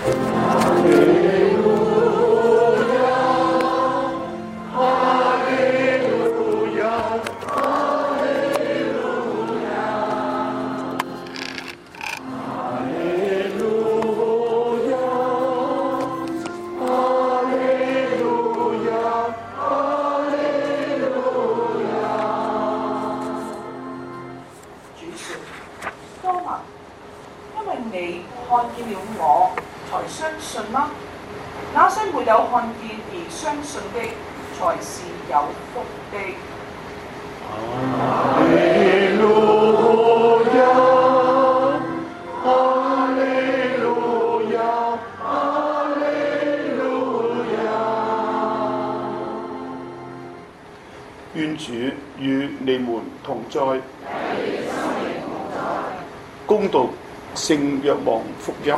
願主與你們同在。恭讀聖若望福音。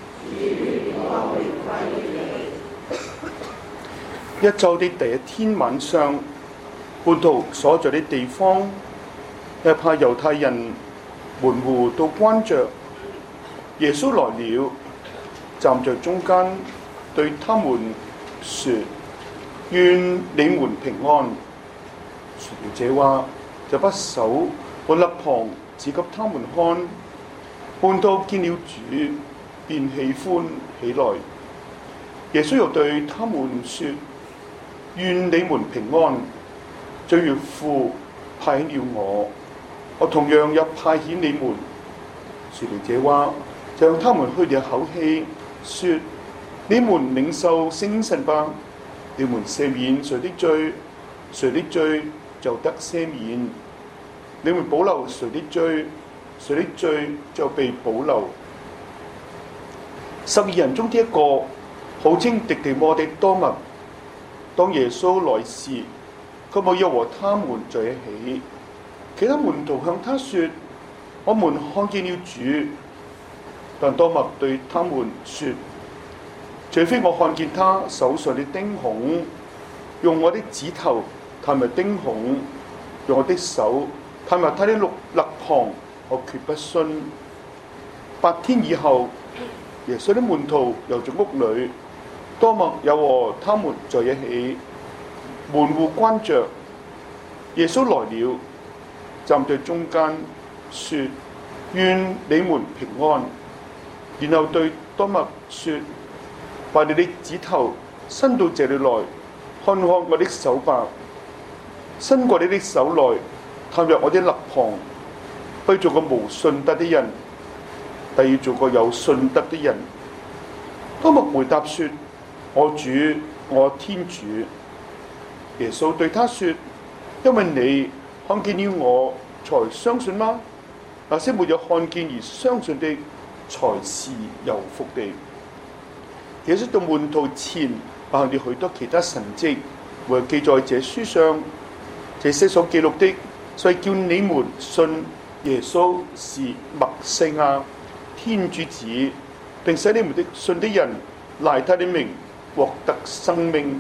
一週的第一天晚上，門徒所在的地方，也怕猶太人門戶都關着。耶穌來了，站在中間，對他們說：願你們平安。說了這話，就把手和肋旁指給他們看。門徒見了主，便喜歡起來。耶穌又對他們說：願你們平安。正如父派遣了我同樣也派遣你們。說了這話，就向他們去了口氣，說：你們領受聖神吧。你們赦免誰的罪，誰的罪就得赦免；你們保留誰的罪，誰的罪就被保留。12人中的一個，號稱狄迪摩的多默，當耶穌來時，佢冇有和他們在一起。其他門徒向他說：我們看見了主。但多默對他們說：除非我看見他手上的釘孔，用我的指頭探入釘孔，用我的手探入他的肋旁，我決不信。8天以後，耶穌的門徒又在屋裏，多默又和他們在一起，門戶關着。耶穌來了，站在中間，說：願你們平安。然後對多默說：把你的指頭伸到這裏來，看看我的手吧。伸過你的手來，探入我的肋旁，不要做個無信德的人，但要做個有信德的人。多默回答說：我主，我天主。耶穌對他說：因為你看見了我，才相信嗎？那些沒有看見而相信的，才是有福的。耶穌到門徒前行了許多其他神蹟，和記在這書上。這些所記錄的，是叫你們信耶穌是默西亞，天主子，並使你們的信的人賴他的名獲得生命。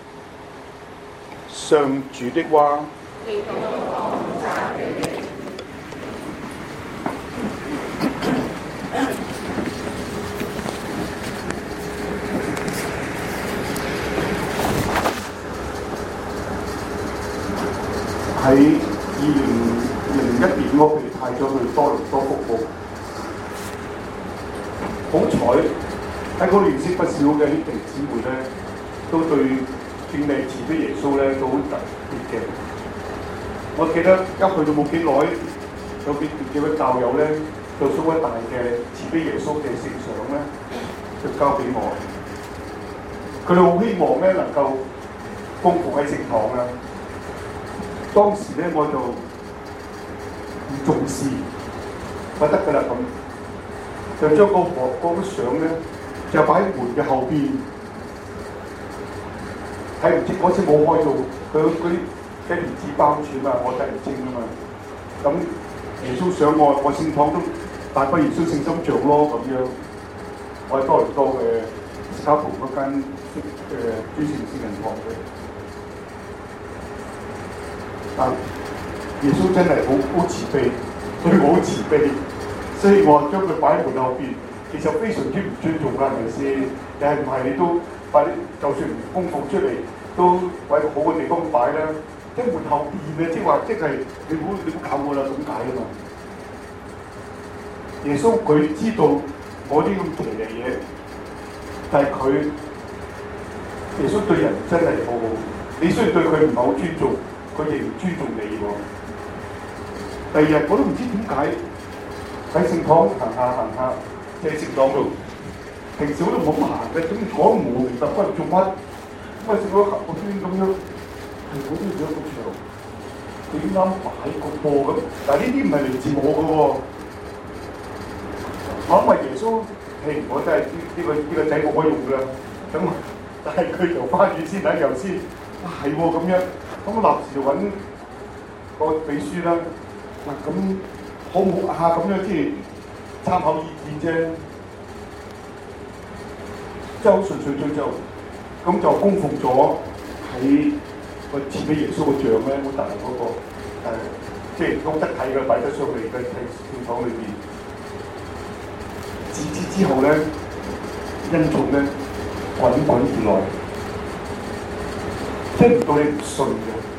上主的話。喺2001年，我被派咗去多倫多服務。好彩喺嗰度認識不少嘅啲弟兄姊妹咧，都對聖靈慈悲耶穌咧都好特別嘅。我記得一去到冇幾耐，有幾位教友咧就送一大嘅慈悲耶穌嘅聖像咧，就交俾我。佢哋好希望咧能夠供奉喺聖堂啦。當時咧我就唔重視，覺得㗎啦咁，就將嗰個相咧就擺喺門嘅後邊，睇唔清嗰次冇開到，佢嗰啲一連紙包住嘛，我睇唔清啊嘛。咁耶穌相我聖堂都大不耶穌聖心像咯咁樣，我喺多倫多嘅斯卡蒲嗰間諸聖聖人堂嘅。但耶穌真係好慈悲，對我好慈悲，所以我將佢擺喺門後邊， 其實非常之唔尊重啦，係咪先？你係唔係你都快啲，就算唔供奉出嚟，都揾個好嘅地方擺啦。即係門後邊嘅，即係話，即係你唔好靠我啦，咁解啊嘛。耶穌佢知道我啲咁奇嘅嘢，但係佢耶穌對人真係好好。你雖然對佢唔係好尊重，佢亦唔尊重你喎。第二日我都唔知點解喺聖堂行下，即係聖堂度。平時我都冇咁行嘅，咁講唔明白翻嚟做乜？咁啊食咗個圈咁樣，係好中意咗個場，點啱擺個波咁？但係呢啲唔係嚟自我嘅喎。我諗係耶穌，我真係呢個仔我可以用㗎啦。咁但係佢就花住先睇又先，係喎咁樣。咁我立時就揾個秘書啦。嗱咁好唔好啊？咁樣即係參考意見啫。即係好順水就咁就供奉咗喺個賜俾耶穌個像咧，好大嗰個即係好得體嘅擺得上去嘅聖堂裏邊。自此之後咧，恩寵咧滾滾而來，即係唔到你唔信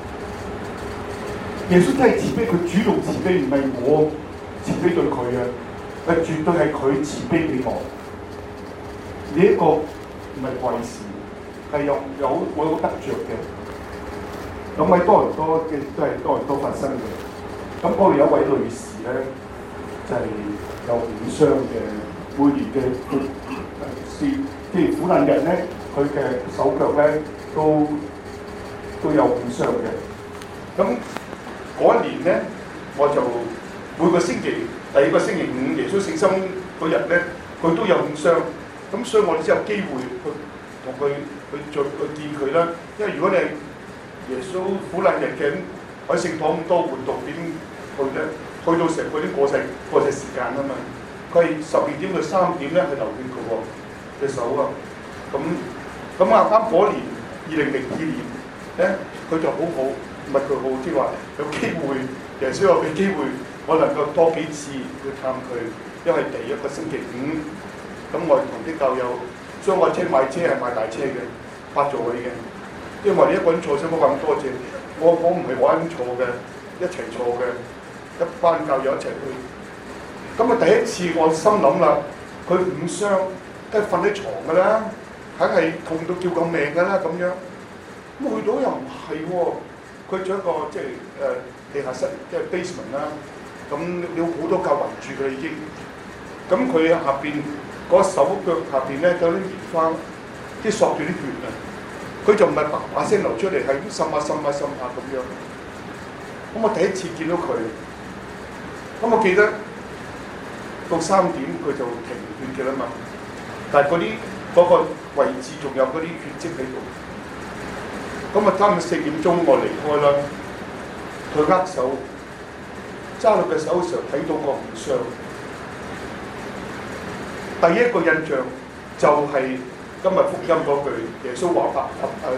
嘅。耶穌真係慈悲，佢主動慈悲，唔係我慈悲對佢嘅，係絕對係佢慈悲俾我。呢一個唔係貴事，係有得着嘅。咁喺多倫多嘅都係多倫多發生嘅。咁嗰度有一位女士咧，就係、有五傷嘅，每年嘅即係苦難人咧，佢嘅手腳咧都有五傷嘅。咁嗰一年咧，我就每個星期第二個星期五耶穌聖心嗰日咧，佢都有五傷。咁所以我哋先有機會去同佢去見佢啦。因為如果你係耶穌苦難日嘅喺聖堂咁多活動，點去咧？去到成個啲過世時間啊嘛。佢係12點到3點咧，係流血嘅喎，隻手啊。咁啱嗰年2002年咧，佢就好好，唔係佢好，即係話有機會，耶穌有俾機會，我能夠多幾次去探佢，因為第一個星期五。咁我同啲教友將我車買車係買大車嘅，8座位嘅，因為我哋一個人坐車冇咁多隻，我唔係我一個人坐嘅，一齊坐嘅，一班教友一齊去。咁啊第一次我心諗啦，佢五傷，梗係瞓喺床㗎啦，梗係痛到叫救命㗎啦咁樣。咁去到又唔係喎，佢做一個即係地下室，即係 basement 啦。咁有好多教圍住佢已經，咁佢下邊。嗰手腳下邊咧有啲棉花，即係索住啲血啊！佢就唔係叭叭聲流出嚟，係咁滲下咁樣。咁我第一次見到佢，咁我記得到3點佢就停血嘅啦嘛。但係嗰個位置仲有嗰啲血跡喺度。咁啊，差唔多4點鐘我離開啦。佢握手，揸落嘅手嘅時候睇到個五傷。第一個印象就係今日福音嗰句耶穌話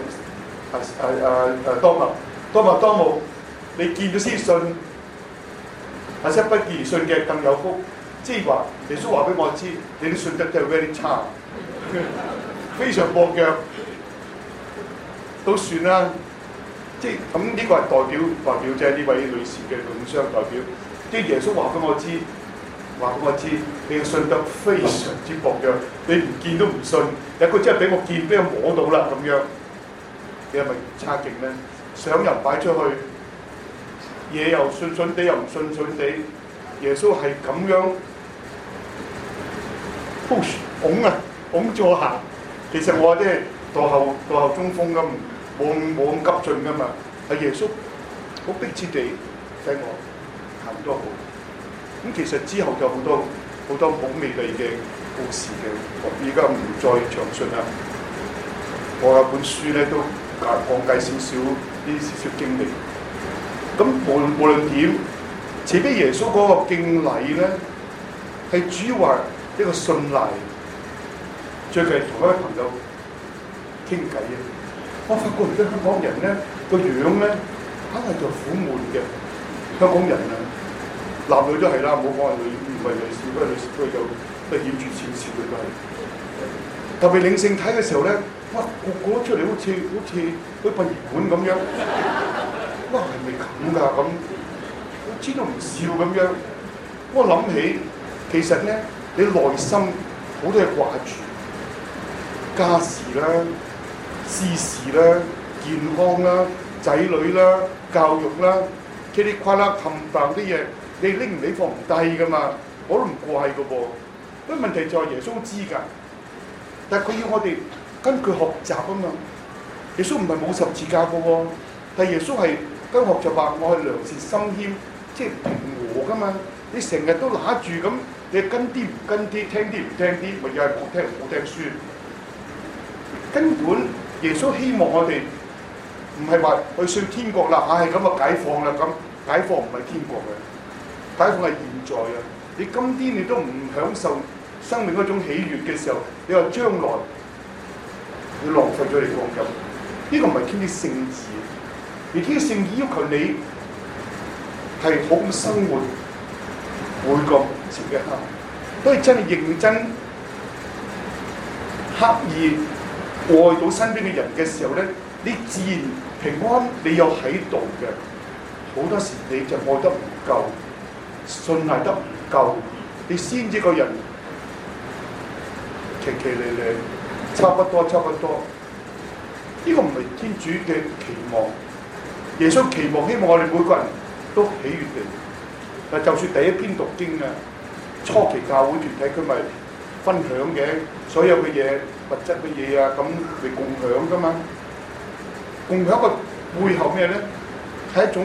多默，你見咗先信，那些不見而信嘅更有福。即係話耶穌話俾我知，你啲信德真係 very 差，非常薄弱，都算啦。即係咁呢個係代表即係呢位女士嘅五傷代表。即係耶穌話俾我知。你嘅信德非常之薄弱，你唔見都唔信。有個真係俾我見，俾我摸到啦咁樣，你係咪差勁咧？想人擺出去，嘢又信地又唔信地，耶穌係咁樣 push 拱咗行。其實我即係墮後中鋒咁，冇咁急進噶嘛。係耶穌好迫切地使我行多步。咁其實之後就好多好美麗嘅故事嘅，我而家唔再詳述啦。我有本書咧都講解少少經歷。咁無論點，慈悲耶穌嗰個敬禮咧，係主要話一個信賴。最近同一位朋友傾偈啊，我發覺而家香港人咧個樣咧硬係就苦悶嘅，香港人啊。男女都係啦，唔好講係女，唔係女士，不過女士都有都顯著少少嘅都係。特別領聖體嘅時候咧，哇個個出嚟好似殯儀館咁樣，哇係咪咁㗎咁？我知道唔笑咁樣，我諗起其實咧，你內心好多嘢掛住，家事啦、私事啦、健康啦、仔女啦、教育啦，噼里啪啦冚唪唥啲嘢，你拎唔起放唔低噶嘛，我都唔怪噶噃。不過問題就係耶穌知㗎，但係佢要我哋跟佢學習啊嘛。耶穌唔係冇十字架噶喎，但係耶穌係跟學習話，我係良善心謙，即係平和噶嘛。你成日都揦住咁，你跟啲唔跟啲，聽啲唔聽啲，咪又係冇聽唔好聽書。根本耶穌希望我哋唔係話去上天國啦，咁啊解放啦咁，解放唔係天國嘅，解放係現在啊！你今天你都唔享受生命嗰種喜悅嘅時候，你話將來你浪費咗你光陰，呢個唔係天啲聖旨，而天啲聖旨要求你係好咁生活，每個時一刻都係真係認真刻意愛到身邊嘅人嘅時候咧，你自然平安，你有喺度嘅。好多時你就愛得唔夠，信賴得唔夠，你先至個人奇奇離離，差不多。呢個唔係天主嘅期望。耶穌期望希望我哋每個人都喜悅嘅。就算第一篇讀經啊，初期教會團體佢咪分享嘅，所有嘅嘢物質嘅嘢啊，咁嚟共享噶嘛。共享個背後咩咧？係一種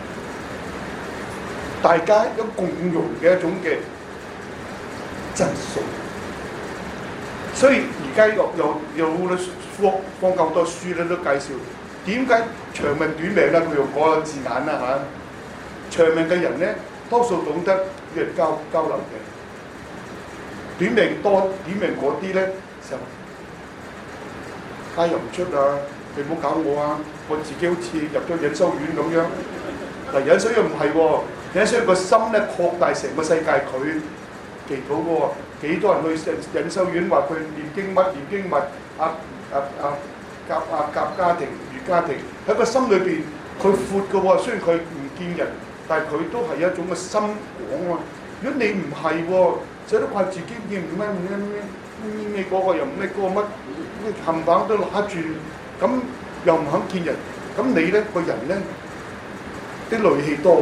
大家一共融嘅一種嘅質素。所以而家有好多坊間好多書咧都介紹點解長命短命啦，佢用嗰個字眼啦嚇。長命嘅人咧，多數懂得與人交流嘅。短命嗰啲咧就街又唔出啊！你唔好搞我啊！我自己好似入咗隱修院咁樣。嗱，隱修院唔係喎，隱修院個心咧擴大成個世界，佢祈禱嘅喎。幾多人去隱修院話佢念經物夾家庭與家庭喺個心裏邊，佢闊嘅喎。雖然佢唔見人，但係佢都係一種嘅心廣啊。如果你唔係喎，成日都怪自己見唔咩嗰個又唔咩嗰個乜，冚唪唥都揦住，咁又唔肯見人，咁你咧個人咧啲戾氣多喎。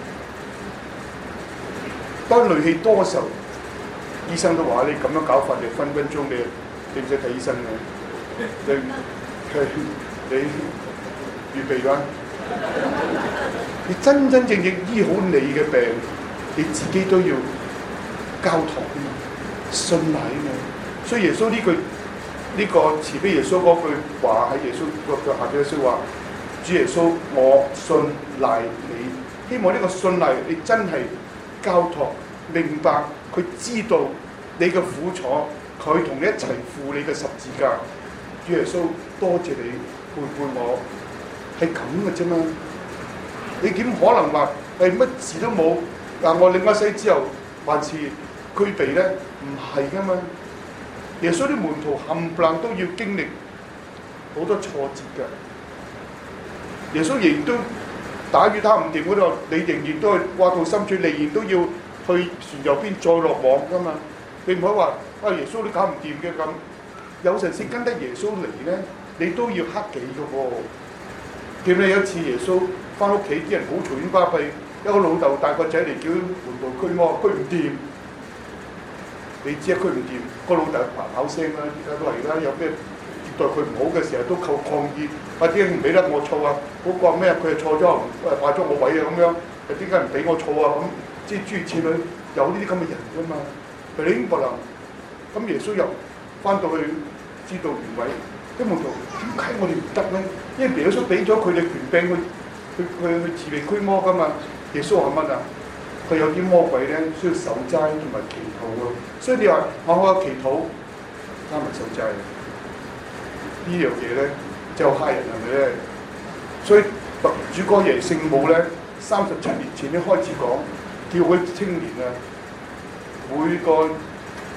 當戾氣多嘅時候，醫生都話你咁樣搞法，你分鐘你唔使睇醫生嘅，你預備啦。你真正醫好你嘅病，你自己都要交託啊嘛，信賴啊嘛。所以耶穌呢個慈悲耶穌嗰句話喺耶穌個腳下嘅耶穌話：主耶穌，我信賴你。希望呢個信賴你真係交託，明白佢知道你嘅苦楚，佢同你一齊負你嘅十字架。主耶穌，多謝你陪伴我，係咁嘅啫嘛。你點可能話乜事都冇？我領咗洗之後，還是具備咧？唔係噶嘛。耶穌啲門徒冚唪唥都要經歷好多挫折嘅。耶穌仍然都打與他唔掂嗰度，你仍然都係挖到深處，你仍然都要去船右邊再落網噶嘛。你唔可以話耶穌你搞唔掂嘅咁。有陣時跟得耶穌嚟咧，你都要克己嘅喎。記唔記得有一次耶穌翻屋企，啲人好嘈喧巴閉，一個老豆帶個仔嚟叫門徒驅魔，驅唔掂。你知啊，驅唔掂，個老豆咆聲啦，而家都係啦，有咩接待佢唔好嘅時候都抗議，或者唔俾得我錯啊，嗰個咩佢係錯咗，壞咗我位啊咁樣，點解唔俾我錯啊咁？即係諸如此類，有呢啲咁嘅人㗎嘛，佢哋已經不能。咁耶穌又翻到去知道原委，啲門徒點解我哋唔得咧？因為耶穌俾咗佢哋權柄去治病驅魔㗎嘛。耶穌話乜啊？佢有啲魔鬼咧需要守齋同埋祈禱啊，所以你話我祈禱加埋守齋呢樣嘢咧，就嚇人係咪咧？所以主哥爺聖母咧37年前咧開始講，叫佢青年啊，每個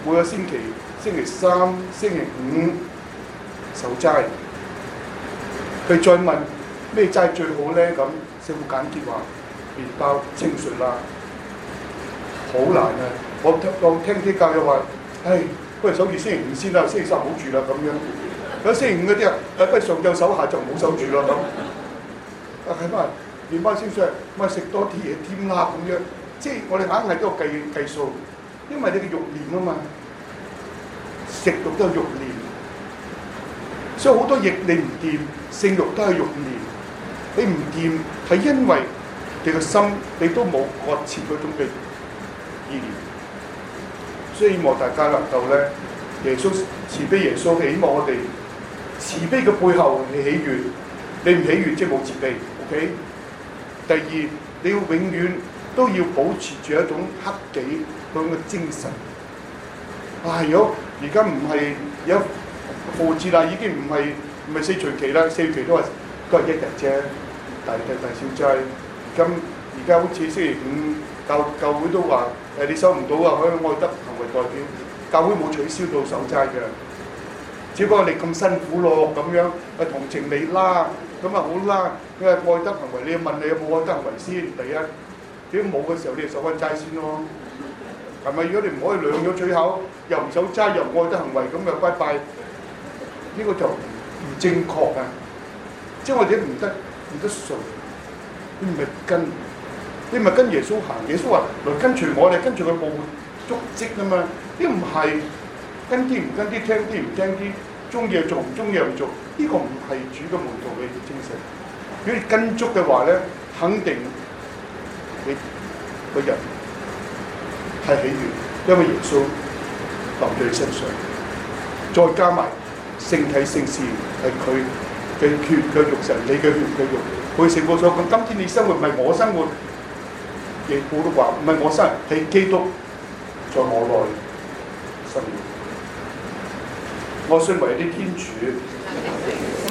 每個星期星期三、星期五守齋。佢再問咩齋最好咧？咁師傅簡潔話麵包清水啦，好難啊！我聽啲教友話，不如守住星期五先啦，星期三唔好住啦咁樣。有星期五嗰啲不如上晝守下就唔好守住啦咁。係咪麵包清水咪食多啲嘢添啦咁樣？即係我哋硬係都計數，因為你嘅慾念啊嘛，食慾都係慾念，所以好多嘢你唔掂，性慾都係慾念。你唔掂係因為你個心你都冇割切嗰種嘅意念，所以希望大家能夠咧，耶穌慈悲，耶穌希望我哋慈悲嘅背後係喜悅，你唔喜悅即係冇慈悲。OK， 第二你要永遠都要保持住一種克己嗰種嘅精神。如果而家唔係有復活節啦，已經唔係四旬期啦，四旬期都係一日啫，大小齋。而家好似星期五教會都話你收唔到啊，可以愛德行為代表，教會冇取消到守齋嘅，只不過你咁辛苦咯咁樣，同情你啦，咁好啦，因為愛德行為，你要問你有冇愛德行為先，第一，如果冇嘅時候，你就守翻齋先咯，係咪？如果你唔可以兩咗嘴口，又唔守齋又唔愛德行為，咁就拜拜，呢個就唔正確啊！即係我哋唔得順，你唔係跟耶穌行，耶穌話來跟隨我，你跟隨佢步足跡啊嘛，呢唔係跟啲唔跟啲，聽啲唔聽啲，中意就做，唔中意又唔做，呢個唔係主嘅門徒嘅精神。如果你跟足嘅話咧，肯定你個人係喜悅，因為耶穌留在你身上，再加埋聖體聖事係佢嘅血嘅肉神，你嘅血嘅肉，佢成個所講。今天你生活唔係我生活，耶穌都話唔係我生活，係基督在我內生活。我信為啲天主。